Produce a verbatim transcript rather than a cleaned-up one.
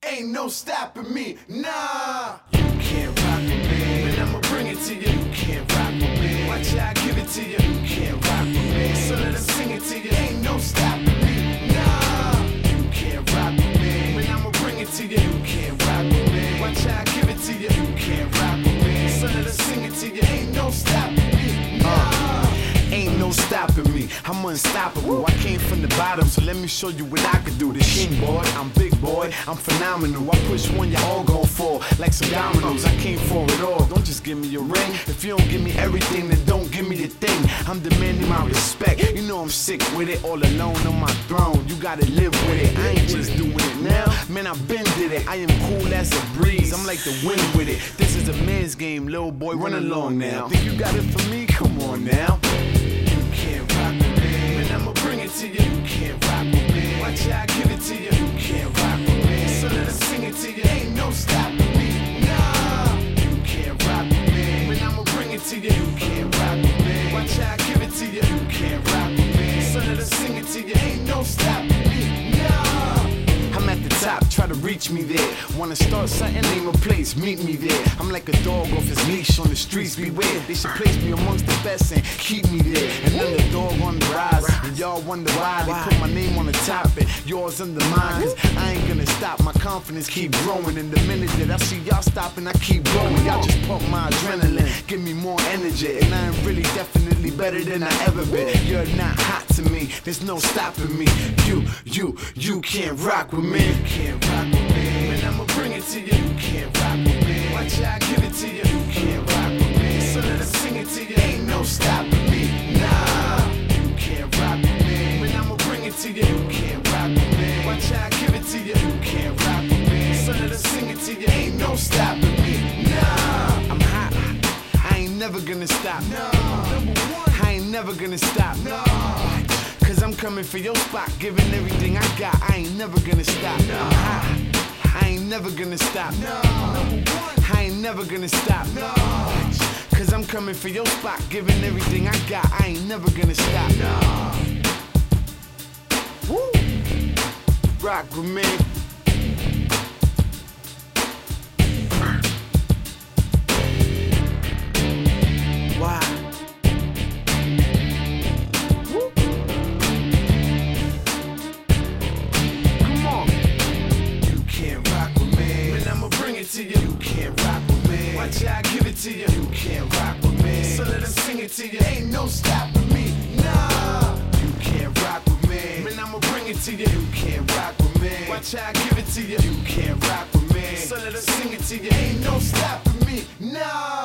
Ain't no stopping me, nah. You can't rock with me, and I'ma bring it to you. You can't rock with me. Watch how I give it to you. You can't rock with me, so let us sing it to you. Ain't no stopping me, nah. You can't rock with me, and I'ma bring it to you. You can't rock with me. Watch how I give it to you. You can't rock with me, so let us sing it to you. Ain't no stopping me, nah. Uh. Ain't no stopping me, I'm unstoppable. I came from the bottom, so let me show you what I could do. The king boy, I'm big boy, I'm phenomenal. I push one, y'all all gon' fall like some dominoes. I came for it all, don't just give me a ring. If you don't give me everything, then don't give me the thing. I'm demanding my respect, you know I'm sick with it. All alone on my throne, you gotta live with it. I ain't just doing it now, man, I been did it. I am cool as a breeze, I'm like the wind with it. This is a man's game, little boy, run along now. Think you got it for me? Come on now. To you. You can't rock with me. Watch how I give it to you. You can't rock with me, so let us sing it to you. Ain't no stopping me, nah. You can't rock with me, when I'ma bring it to you. You can't rock with me. Watch how I give it to you. You can't rock with me, so let us sing it to you. Ain't no stopping me, nah. I'm at the top, try to reach me there. Wanna start something, name a place, meet me there. I'm like a dog off his leash on the streets, beware. They should place me amongst the best and keep me there. And then the dog on the rise, and y'all wonder why they put my name on the top and yours under mine. Cause I ain't gonna stop, my confidence keep growing. And the minute that I see y'all stopping, I keep growing. Y'all just pump my adrenaline, give me more energy. And I am really definitely better than I ever been. You're not hot to me, there's no stopping me. You, you, you can't rock with me. You can't rock with me, and I'ma bring it to you. You can't rock with me. Watch how I give it to you. You can't rock with me, so let us sing it to you. Ain't no stopping me, nah. You can't rock with me, and I'ma bring it to you. You can't rock with me. Watch how I give it to you. You can't rock with me, so let us sing it to you. Ain't no stopping me, nah. I'm hot, I ain't never gonna stop. No, I ain't never gonna stop. No. Cause I'm coming for your spot, giving everything I got. I ain't never gonna stop. No. I'm high, I ain't never gonna stop. No. I ain't never gonna stop. No. Cause I'm coming for your spot, giving everything I got. I ain't never gonna stop. No. Woo. Rock with me. Why? To you. You can't rock with me. Watch how I give it to you. You can't rock with me, so let us sing it to you. Ain't no stopping me, nah. You can't rock with me, man, I'ma bring it to you. You can't rock with me. Watch how I give it to you. You can't rock with me, so let us sing it to you. Ain't no stopping me, nah.